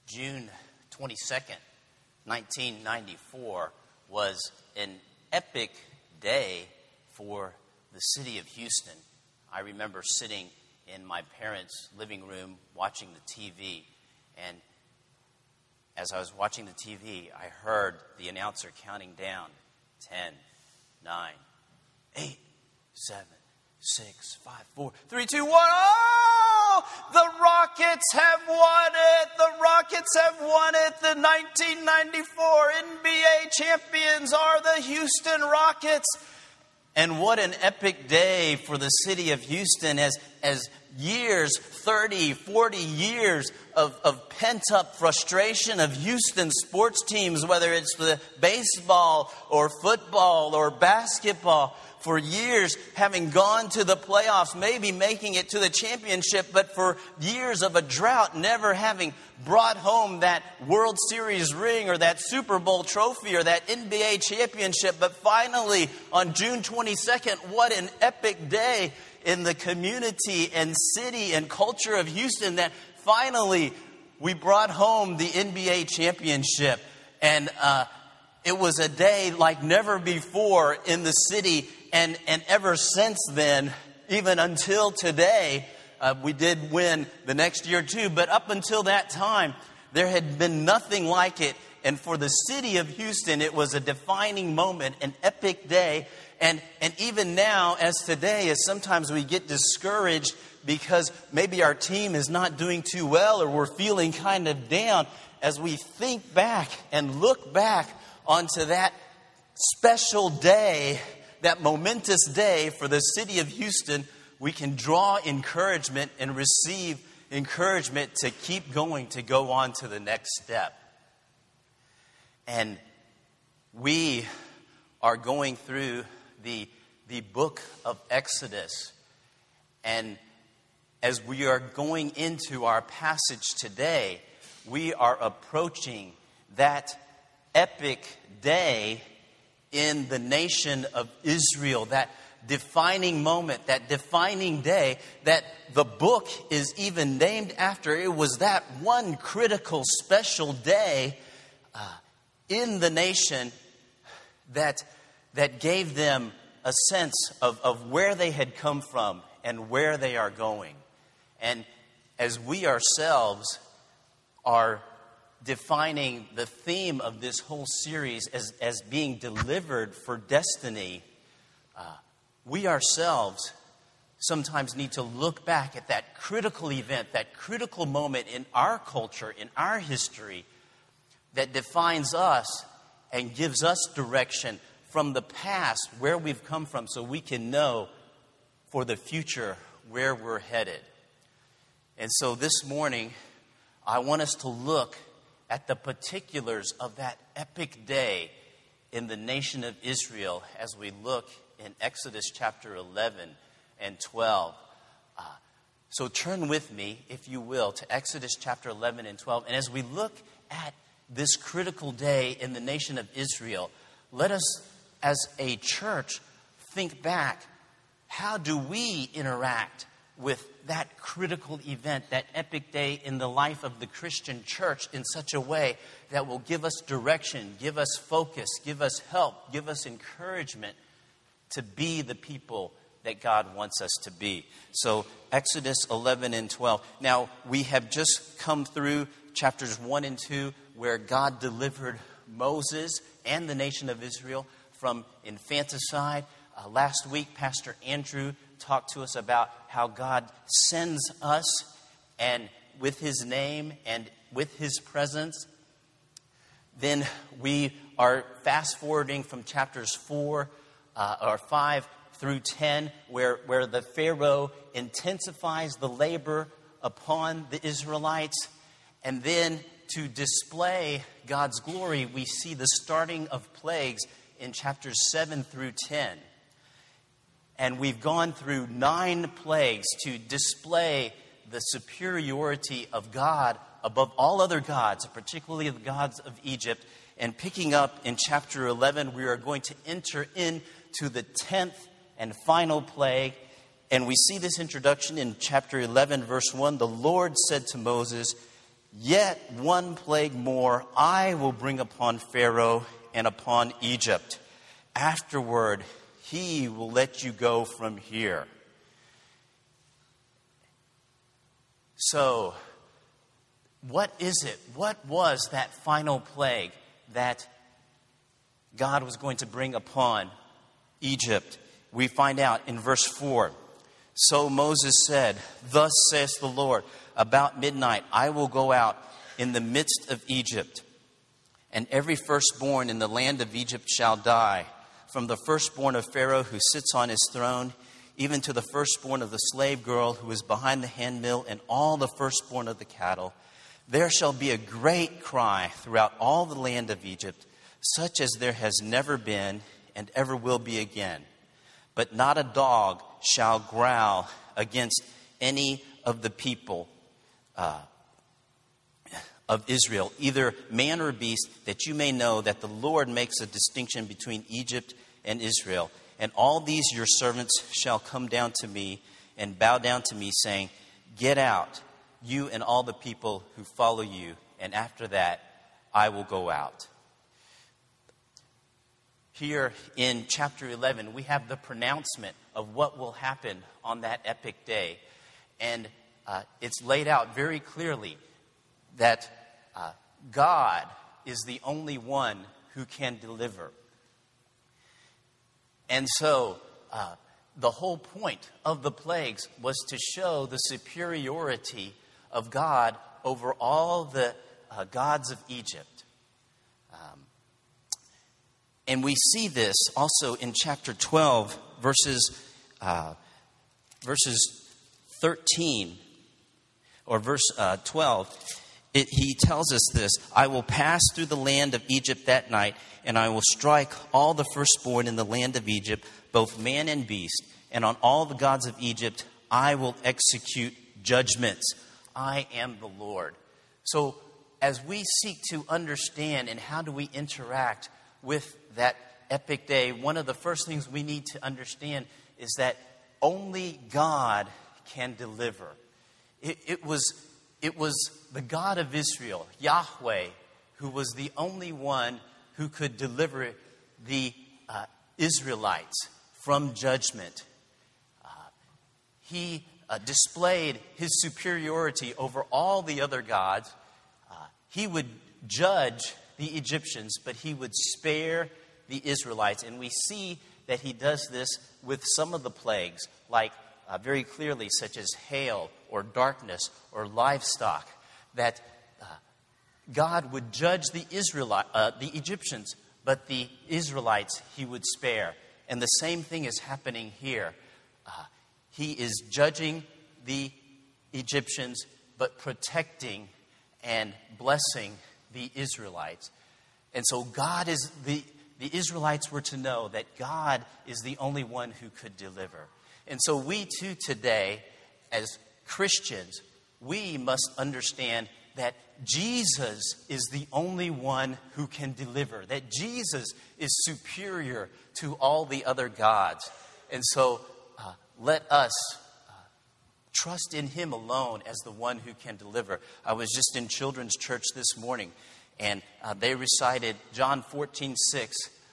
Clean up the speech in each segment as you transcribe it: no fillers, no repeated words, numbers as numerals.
June 22nd, 1994 was an epic day for the city of Houston. I remember sitting in my parents' living room watching the TV, and as I was watching the TV, I heard the announcer counting down 10, 9, 8, 7, 6, 5, 4, 3, 2, 1. Oh! The Rockets have won it! The Rockets have won it! The 1994 NBA champions are the Houston Rockets. And what an epic day for the city of Houston as years, 30, 40 years of pent-up frustration of Houston sports teams, whether it's the baseball or football or basketball, for years having gone to the playoffs, maybe making it to the championship, but for years of a drought, never having brought home that World Series ring or that Super Bowl trophy or that NBA championship. But finally, on June 22nd, what an epic day in the community and city and culture of Houston that finally we brought home the NBA championship. And it was a day like never before in the city. And ever since then, even until today, we did win the next year too. But up until that time, there had been nothing like it. And for the city of Houston, it was a defining moment, an epic day. And even now, as today, as sometimes we get discouraged because maybe our team is not doing too well or we're feeling kind of down, as we think back and look back onto that special day, that momentous day for the city of Houston, we can draw encouragement and receive encouragement to keep going, to go on to the next step. And we are going through the book of Exodus. And as we are going into our passage today, we are approaching that epic day in the nation of Israel, that defining moment, that defining day that the book is even named after. It was that one critical, special day in the nation that gave them a sense of where they had come from and where they are going. And as we ourselves are defining the theme of this whole series as being delivered for destiny, we ourselves sometimes need to look back at that critical event, that critical moment in our culture, in our history, that defines us and gives us direction from the past, where we've come from, so we can know for the future where we're headed. And so this morning, I want us to look at the particulars of that epic day in the nation of Israel as we look in Exodus chapter 11 and 12. So turn with me, if you will, to Exodus chapter 11 and 12. And as we look at this critical day in the nation of Israel, let us, as a church, think back. How do we interact with that critical event, that epic day in the life of the Christian church in such a way that will give us direction, give us focus, give us help, give us encouragement to be the people that God wants us to be? So Exodus 11 and 12. Now, we have just come through chapters 1 and 2 where God delivered Moses and the nation of Israel from infanticide. Last week, Pastor Andrew talked to us about how God sends us and with his name and with his presence. Then we are fast forwarding from chapters 4 or 5 through 10, where the Pharaoh intensifies the labor upon the Israelites. And then to display God's glory, we see the starting of plagues in chapters 7 through 10. And we've gone through 9 plagues to display the superiority of God above all other gods, particularly the gods of Egypt. And picking up in chapter 11, we are going to enter into the 10th and final plague. And we see this introduction in chapter 11, verse 1. The Lord said to Moses, Yet one plague more I will bring upon Pharaoh and upon Egypt. Afterward, he will let you go from here. So, what is it? What was that final plague that God was going to bring upon Egypt? We find out in verse 4. So Moses said, "Thus says the Lord, about midnight I will go out in the midst of Egypt, and every firstborn in the land of Egypt shall die, from the firstborn of Pharaoh who sits on his throne, even to the firstborn of the slave girl who is behind the handmill, and all the firstborn of the cattle. There shall be a great cry throughout all the land of Egypt, such as there has never been and ever will be again. But not a dog shall growl against any of the people of Israel, either man or beast, that you may know that the Lord makes a distinction between Egypt and Israel. And all these your servants shall come down to me and bow down to me, saying, Get out, you and all the people who follow you, and after that I will go out." Here in chapter 11, we have the pronouncement of what will happen on that epic day. And it's laid out very clearly that God is the only one who can deliver. And so the whole point of the plagues was to show the superiority of God over all the gods of Egypt. And we see this also in chapter 12, verses 13, or verse 12. He tells us this: "I will pass through the land of Egypt that night, and I will strike all the firstborn in the land of Egypt, both man and beast. And on all the gods of Egypt I will execute judgments. I am the Lord." So as we seek to understand and how do we interact with that epic day, one of the first things we need to understand is that only God can deliver. It was the God of Israel, Yahweh, who was the only one who could deliver the Israelites from judgment. He displayed his superiority over all the other gods. He would judge the Egyptians, but he would spare the Israelites. And we see that he does this with some of the plagues, like very clearly, such as hail or darkness or livestock, that God would judge the Egyptians, but the Israelites he would spare. And the same thing is happening here. He is judging the Egyptians, but protecting and blessing the Israelites. And so the Israelites were to know that God is the only one who could deliver. And so we too today, as Christians, we must understand that Jesus is the only one who can deliver, that Jesus is superior to all the other gods. And so let us trust in him alone as the one who can deliver. I was just in children's church this morning, and they recited John 14:6.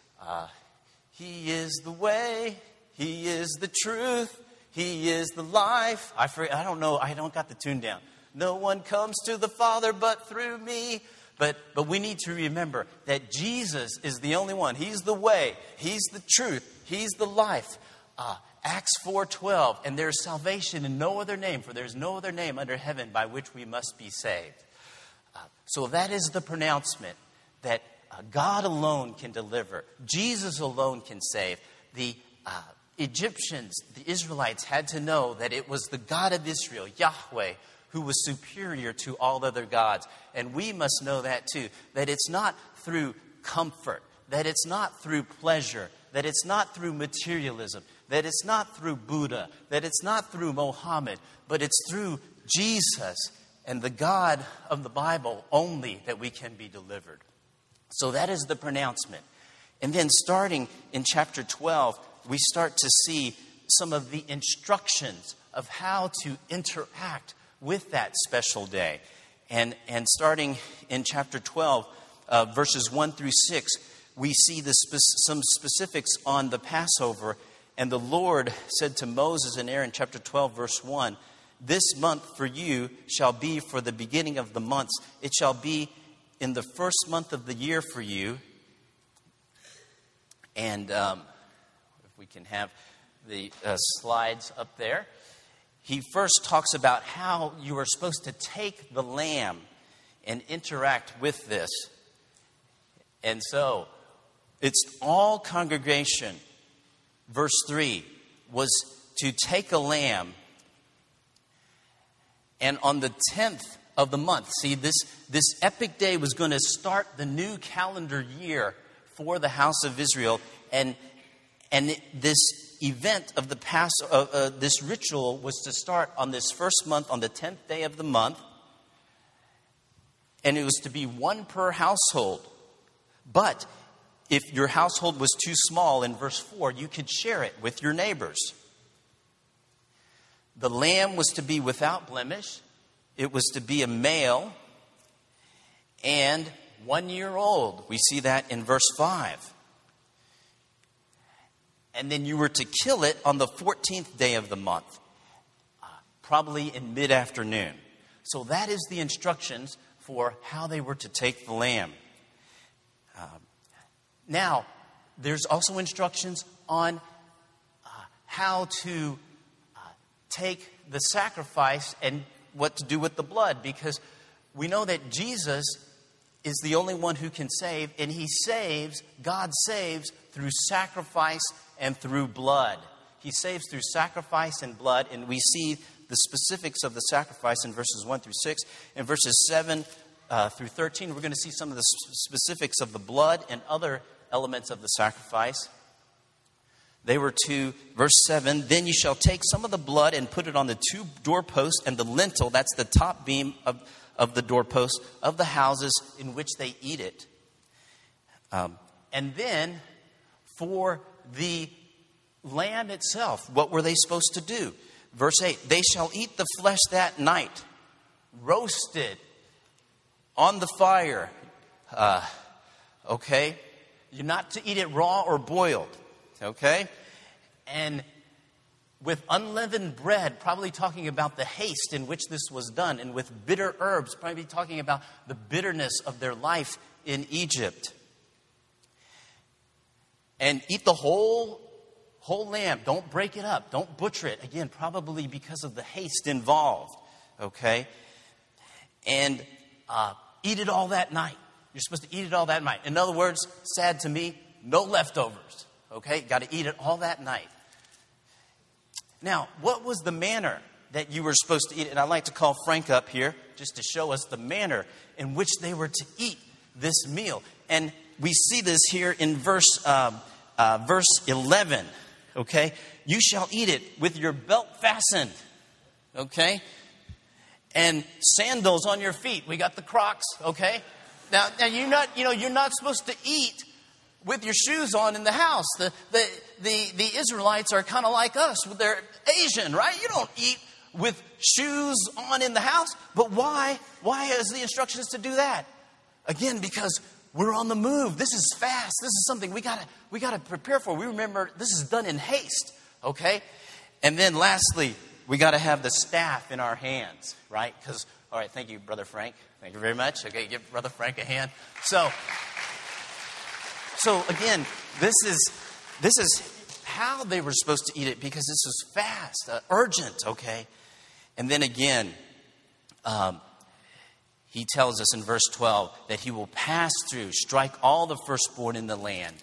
He is the way, he is the truth, he is the life. I don't know, I don't got the tune down. No one comes to the Father but through me. But we need to remember that Jesus is the only one. He's the way, he's the truth, he's the life. Acts 4:12, and there is salvation in no other name, for there is no other name under heaven by which we must be saved. So that is the pronouncement that God alone can deliver. Jesus alone can save. The Egyptians, the Israelites, had to know that it was the God of Israel, Yahweh, who was superior to all other gods. And we must know that too, that it's not through comfort, that it's not through pleasure, that it's not through materialism, that it's not through Buddha, that it's not through Mohammed, but it's through Jesus and the God of the Bible only that we can be delivered. So that is the pronouncement. And then starting in chapter 12, we start to see some of the instructions of how to interact with that special day. And starting in chapter 12, verses 1 through 6, we see some specifics on the Passover. And the Lord said to Moses and Aaron, chapter 12, verse 1, "This month for you shall be for the beginning of the months. It shall be in the first month of the year for you." And if we can have the slides up there. He first talks about how you are supposed to take the lamb and interact with this. And so, it's all congregation. Verse 3 was to take a lamb, and on the 10th of the month, see, this epic day was going to start the new calendar year for the house of Israel, and this event of the this ritual was to start on this first month, on the 10th day of the month, and it was to be one per household. But if your household was too small, in verse 4, you could share it with your neighbors. The lamb was to be without blemish. It was to be a male and 1 year old. We see that in verse 5. And then you were to kill it on the 14th day of the month, probably in mid-afternoon. So that is the instructions for how they were to take the lamb. Now, there's also instructions on how to take the sacrifice and what to do with the blood, because we know that Jesus is the only one who can save, and He saves, God saves through sacrifice and through blood. He saves through sacrifice and blood, and we see the specifics of the sacrifice in verses 1 through 6. In verses 7 through 13, we're going to see some of the specifics of the blood and other elements of the sacrifice. They were to, verse 7, "Then you shall take some of the blood and put it on the two doorposts and the lintel," that's the top beam of the doorposts of the houses in which they eat it. And then for the lamb itself, what were they supposed to do? Verse 8, "They shall eat the flesh that night, roasted on the fire." Okay? You're not to eat it raw or boiled. Okay? And with unleavened bread, probably talking about the haste in which this was done, and with bitter herbs, probably talking about the bitterness of their life in Egypt. And eat the whole lamb. Don't break it up. Don't butcher it. Again, probably because of the haste involved. Okay? And eat it all that night. You're supposed to eat it all that night. In other words, sad to me, no leftovers. Okay? Got to eat it all that night. Now, what was the manner that you were supposed to eat it? And I'd like to call Frank up here just to show us the manner in which they were to eat this meal. And we see this here in verse 11. Okay? "You shall eat it with your belt fastened." Okay? "And sandals on your feet." We got the Crocs. Okay? Now you're not supposed to eat with your shoes on in the house. The Israelites are kind of like us. They're Asian, right? You don't eat with shoes on in the house. But why? Why is the instructions to do that? Again, because we're on the move. This is fast. This is something we gotta prepare for. We remember this is done in haste. Okay? And then lastly, we got to have the staff in our hands, right? Because, all right, thank you, Brother Frank. Thank you very much. Okay, give Brother Frank a hand. So again, this is how they were supposed to eat it, because this was fast, urgent, okay? And then again, he tells us in verse 12 that he will pass through, strike all the firstborn in the land.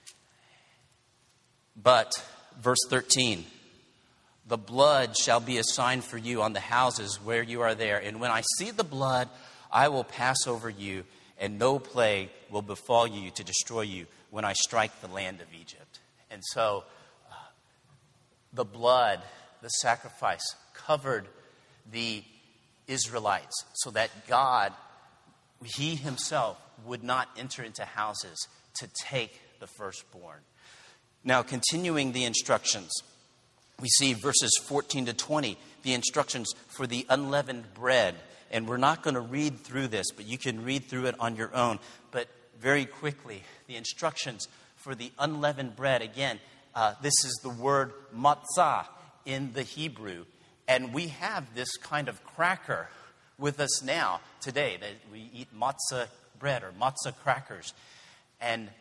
But, verse 13, "The blood shall be a sign for you on the houses where you are there. And when I see the blood, I will pass over you, and no plague will befall you to destroy you when I strike the land of Egypt." And so, the blood, the sacrifice, covered the Israelites so that God, He Himself, would not enter into houses to take the firstborn. Now, continuing the instructions, we see verses 14 to 20, the instructions for the unleavened bread And we're not going to read through this, but you can read through it on your own. But very quickly, the instructions for the unleavened bread. Again, this is the word matzah in the Hebrew. And we have this kind of cracker with us now, today, that we eat matzah bread or matzah crackers. And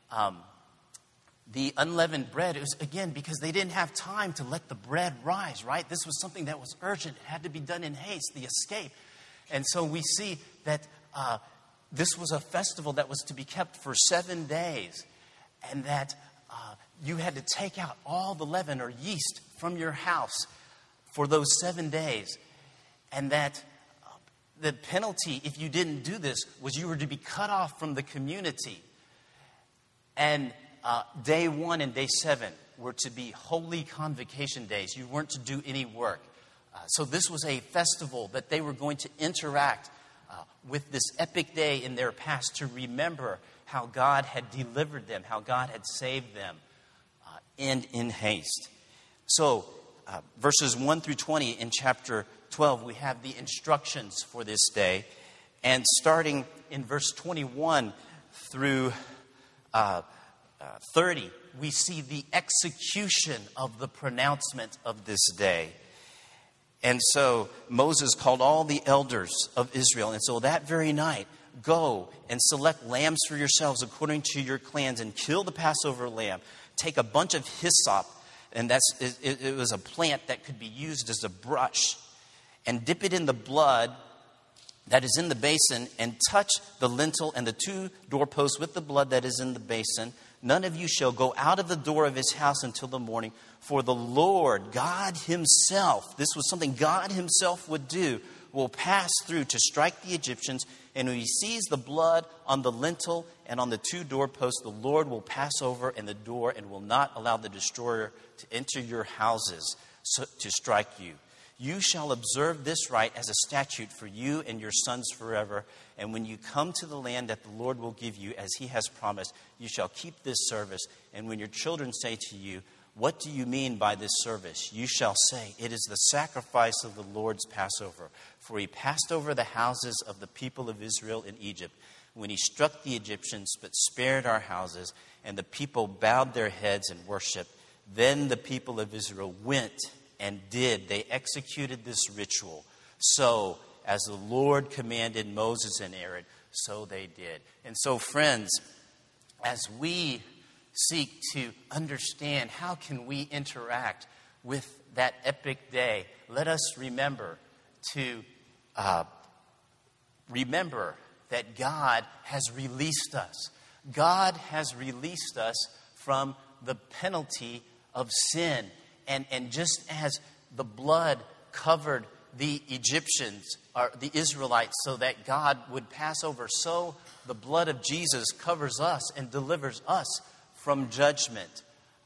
the unleavened bread, it was, again, because they didn't have time to let the bread rise, right? This was something that was urgent. It had to be done in haste, the escape. And so we see that this was a festival that was to be kept for 7 days. And that you had to take out all the leaven or yeast from your house for those 7 days. And that the penalty, if you didn't do this, was you were to be cut off from the community. And day 1 and day 7 were to be holy convocation days. You weren't to do any work. So this was a festival that they were going to interact with this epic day in their past to remember how God had delivered them, how God had saved them, and in haste. So verses 1 through 20 in chapter 12, we have the instructions for this day. And starting in verse 21 through 30, we see the execution of the pronouncement of this day. And so Moses called all the elders of Israel. And so that very night, go and select lambs for yourselves according to your clans and kill the Passover lamb. Take a bunch of hyssop, and it was a plant that could be used as a brush, and dip it in the blood that is in the basin, and touch the lintel and the 2 doorposts with the blood that is in the basin. None of you shall go out of the door of his house until the morning, for the Lord, God himself, this was something God himself would do, will pass through to strike the Egyptians. And when he sees the blood on the lintel and on the 2 doorposts, the Lord will pass over in the door and will not allow the destroyer to enter your houses to strike you. You shall observe this rite as a statute for you and your sons forever. And when you come to the land that the Lord will give you, as he has promised, you shall keep this service. And when your children say to you, what do you mean by this service? You shall say, it is the sacrifice of the Lord's Passover. For he passed over the houses of the people of Israel in Egypt, when he struck the Egyptians, but spared our houses. And the people bowed their heads and worshiped. Then the people of Israel went and they executed this ritual. So, as the Lord commanded Moses and Aaron, so they did. And so, friends, as we seek to understand how can we interact with that epic day, let us remember that God has released us. God has released us from the penalty of sin. And just as the blood covered the Egyptians, or the Israelites, so that God would pass over, so the blood of Jesus covers us and delivers us from judgment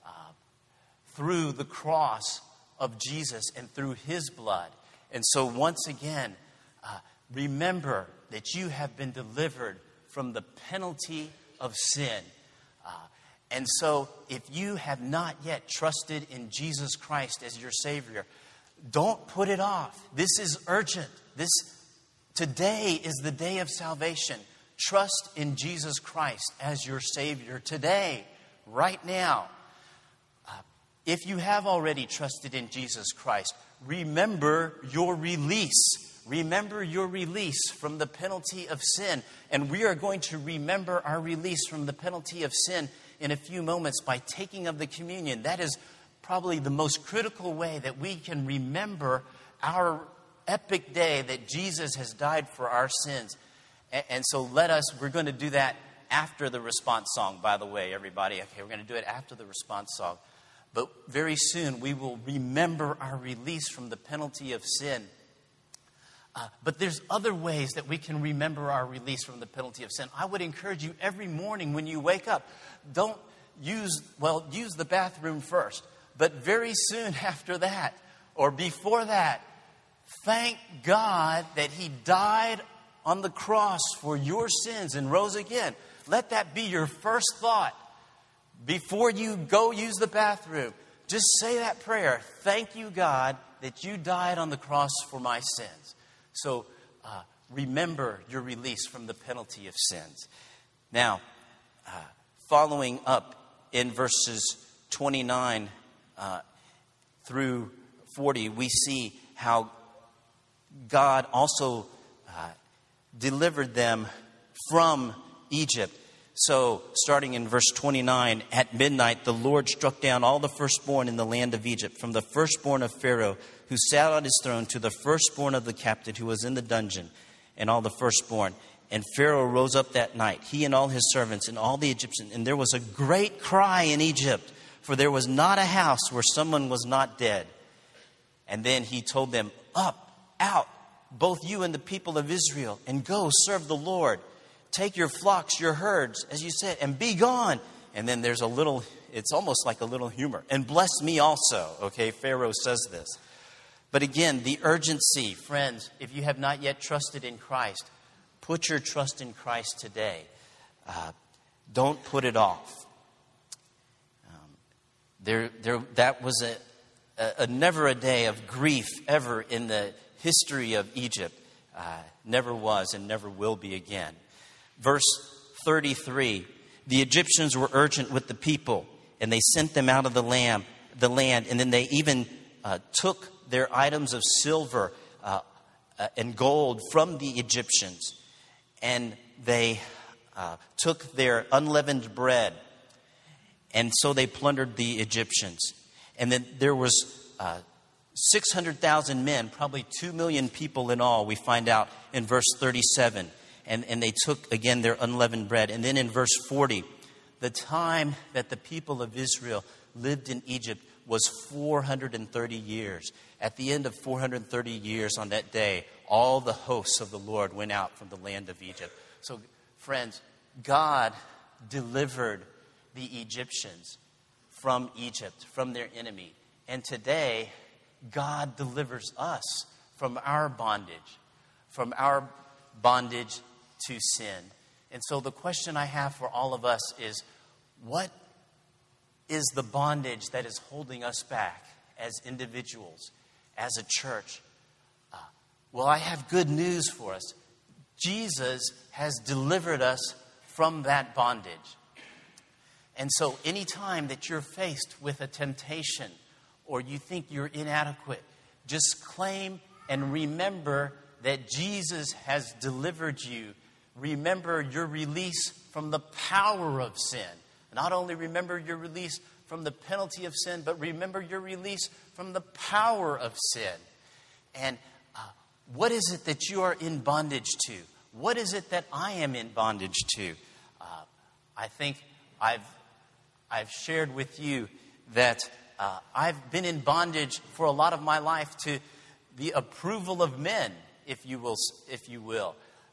through the cross of Jesus and through his blood. And so once again, remember that you have been delivered from the penalty of sin. And so if you have not yet trusted in Jesus Christ as your Savior, don't put it off. This is urgent. Today is the day of salvation. Trust in Jesus Christ as your Savior today, right now. If you have already trusted in Jesus Christ, remember your release. Remember your release from the penalty of sin. And we are going to remember our release from the penalty of sin in a few moments by taking of the communion. That is probably the most critical way that we can remember our epic day that Jesus has died for our sins. And so we're going to do that after the response song, by the way, everybody. Okay, we're going to do it after the response song. But very soon we will remember our release from the penalty of sin. But there's other ways that we can remember our release from the penalty of sin. I would encourage you every morning when you wake up, use the bathroom first. But very soon after that, or before that, thank God that he died on the cross for your sins and rose again. Let that be your first thought. Before you go use the bathroom, just say that prayer. Thank you, God, that you died on the cross for my sins. So remember your release from the penalty of sins. Now, following up in verses 29 through 40, we see how God also delivered them from Egypt. So, starting in verse 29, at midnight, the Lord struck down all the firstborn in the land of Egypt, from the firstborn of Pharaoh, who sat on his throne, to the firstborn of the captive who was in the dungeon, and all the firstborn. And Pharaoh rose up that night, he and all his servants and all the Egyptians. And there was a great cry in Egypt, for there was not a house where someone was not dead. And then he told them, up, out, both you and the people of Israel, and go serve the Lord. Take your flocks, your herds, as you said, and be gone. And then there's it's almost like a little humor. And bless me also. Okay, Pharaoh says this. But again, the urgency, friends, if you have not yet trusted in Christ, put your trust in Christ today. Don't put it off. That was never a day of grief ever in the history of Egypt. Never was and never will be again. Verse 33, the Egyptians were urgent with the people, and they sent them out of the land, and then they even took their items of silver and gold from the Egyptians, and they took their unleavened bread, and so they plundered the Egyptians. And then there was 600,000 men, probably 2 million people in all, we find out in verse 37. And they took, again, their unleavened bread. And then in verse 40, the time that the people of Israel lived in Egypt was 430 years. At the end of 430 years on that day, all the hosts of the Lord went out from the land of Egypt. So, friends, God delivered the Egyptians from Egypt, from their enemy. And today, God delivers us from our bondage to sin. And so the question I have for all of us is, what is the bondage that is holding us back as individuals, as a church? Well, I have good news for us. Jesus has delivered us from that bondage. And so anytime that you're faced with a temptation or you think you're inadequate, just claim and remember that Jesus has delivered you. Remember your release from the power of sin. Not only remember your release from the penalty of sin, but remember your release from the power of sin. And what is it that you are in bondage to? What is it that I am in bondage to? I think I've shared with you that I've been in bondage for a lot of my life to the approval of men, if you will.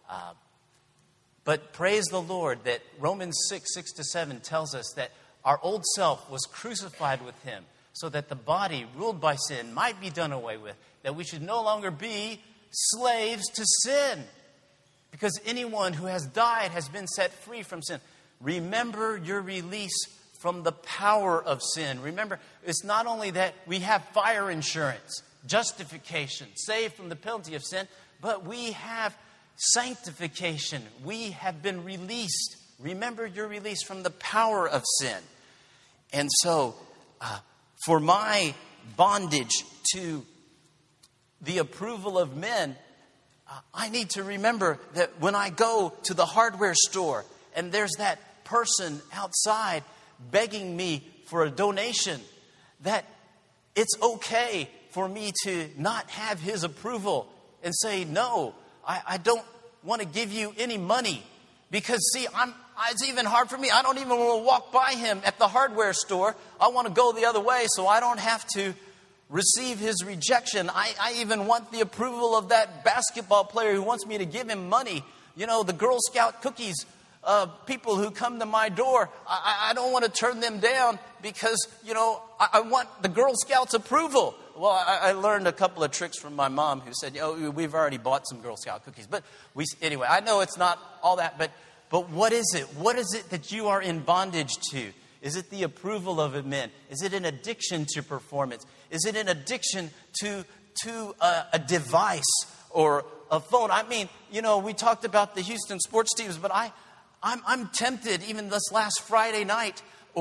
But praise the Lord that Romans 6:6-7 tells us that our old self was crucified with him so that the body ruled by sin might be done away with, that we should no longer be slaves to sin. Because anyone who has died has been set free from sin. Remember your release from the power of sin. Remember, it's not only that we have fire insurance, justification, saved from the penalty of sin, but we have sanctification. We have been released. Remember your release from the power of sin. And so, for my bondage to the approval of men, I need to remember that when I go to the hardware store and there's that person outside begging me for a donation, that it's okay for me to not have his approval and say, no, I don't want to give you any money. Because, see, it's even hard for me. I don't even want to walk by him at the hardware store. I want to go the other way so I don't have to receive his rejection. I even want the approval of that basketball player who wants me to give him money. You know, the Girl Scout cookies, people who come to my door, I don't want to turn them down because, I want the Girl Scouts' approval. Well, I learned a couple of tricks from my mom who said, we've already bought some Girl Scout cookies. But anyway, I know it's not all that, but what is it? What is it that you are in bondage to? Is it the approval of men? Is it an addiction to performance? Is it an addiction to a device or a phone. I mean, we talked about the Houston sports teams, but I'm tempted even this last Friday night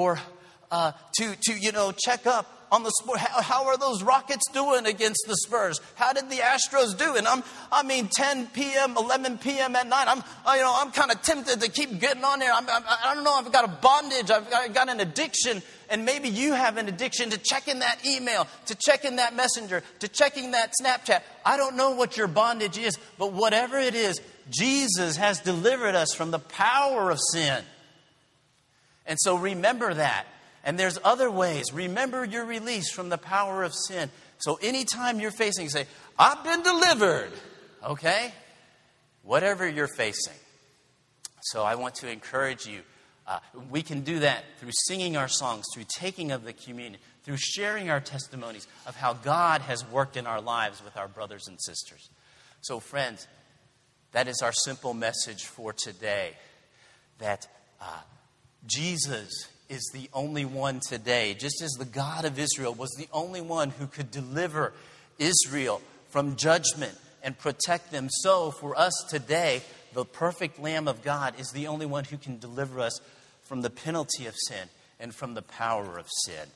to check up on the sport. How are those Rockets doing against the Spurs? How did the Astros do? And 10 p.m., 11 p.m. at night. I'm kind of tempted to keep getting on there. I don't know. I've got a bondage. I've got an addiction. And maybe you have an addiction to checking that email, to checking that messenger, to checking that Snapchat. I don't know what your bondage is, but whatever it is, Jesus has delivered us from the power of sin. And so remember that. And there's other ways. Remember your release from the power of sin. So anytime you're facing, say, I've been delivered. Okay? Whatever you're facing. So I want to encourage you. We can do that through singing our songs, through taking of the communion, through sharing our testimonies of how God has worked in our lives with our brothers and sisters. So friends, that is our simple message for today. That Jesus is the only one today, just as the God of Israel was the only one who could deliver Israel from judgment and protect them. So for us today, the perfect Lamb of God is the only one who can deliver us from the penalty of sin and from the power of sin.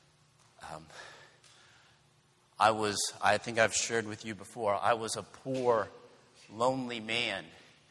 I think I've shared with you before, I was a poor, lonely man.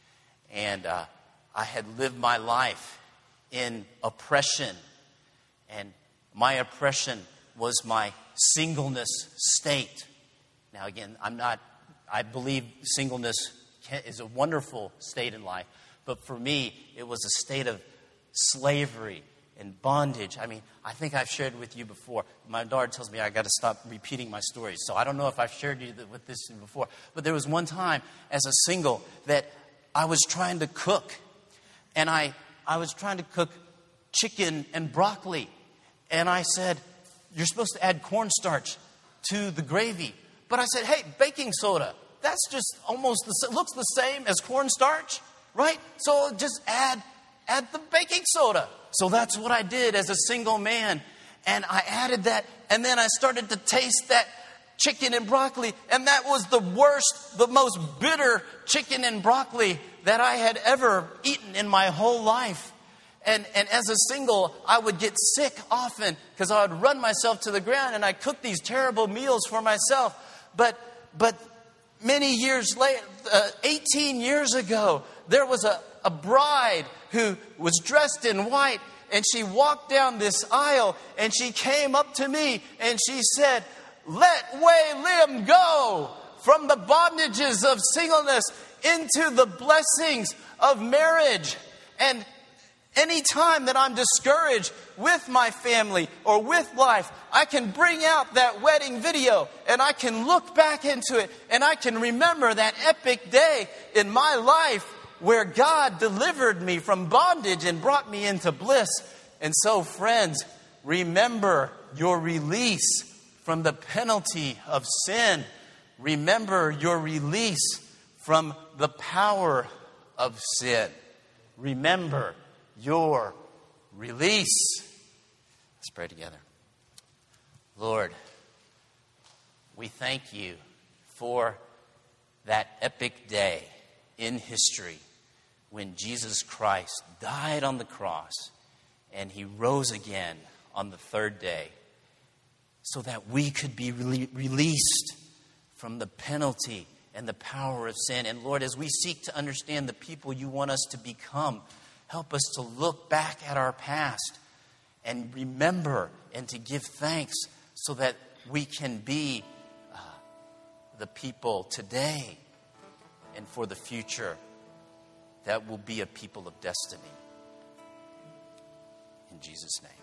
And I had lived my life in oppression. And my oppression was my singleness state. Now again, I believe singleness is a wonderful state in life. But for me, it was a state of slavery and bondage. I mean, I think I've shared with you before. My daughter tells me I got to stop repeating my stories. So I don't know if I've shared with this before. But there was one time as a single that I was trying to cook. And I was trying to cook chicken and broccoli. And I said, you're supposed to add cornstarch to the gravy. But I said, hey, baking soda. That's just almost looks the same as cornstarch, right? So just add the baking soda. So that's what I did as a single man. And I added that. And then I started to taste that chicken and broccoli. And that was the worst, the most bitter chicken and broccoli that I had ever eaten in my whole life. And as a single, I would get sick often because I would run myself to the ground and I cooked these terrible meals for myself. But many years later, 18 years ago, there was a bride who was dressed in white, and she walked down this aisle and she came up to me and she said, let Wei Lim go from the bondages of singleness into the blessings of marriage. And any time that I'm discouraged with my family or with life, I can bring out that wedding video and I can look back into it and I can remember that epic day in my life where God delivered me from bondage and brought me into bliss. And so, friends, remember your release from the penalty of sin. Remember your release from the power of sin. Remember your release. Let's pray together. Lord, we thank you for that epic day in history when Jesus Christ died on the cross and he rose again on the third day so that we could be released from the penalty and the power of sin. And Lord, as we seek to understand the people you want us to become, help us to look back at our past and remember and to give thanks so that we can be the people today and for the future that will be a people of destiny. In Jesus' name.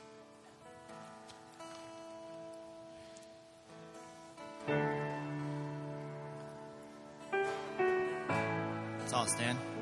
Let's all stand.